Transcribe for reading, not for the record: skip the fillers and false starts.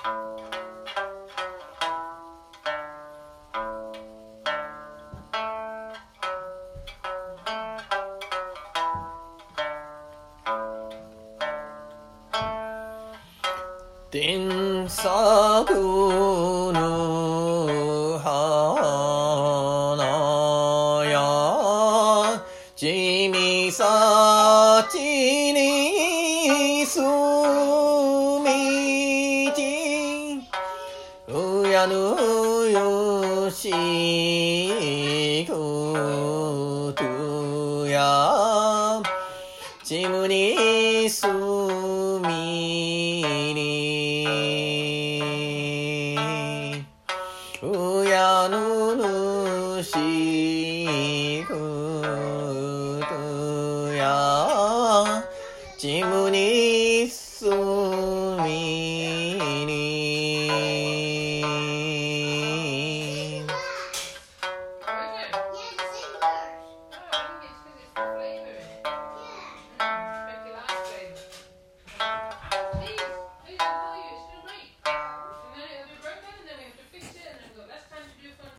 天作の花やちみさちにすみちうやぬよしことやちむにすみうやぬぬしことやちむにす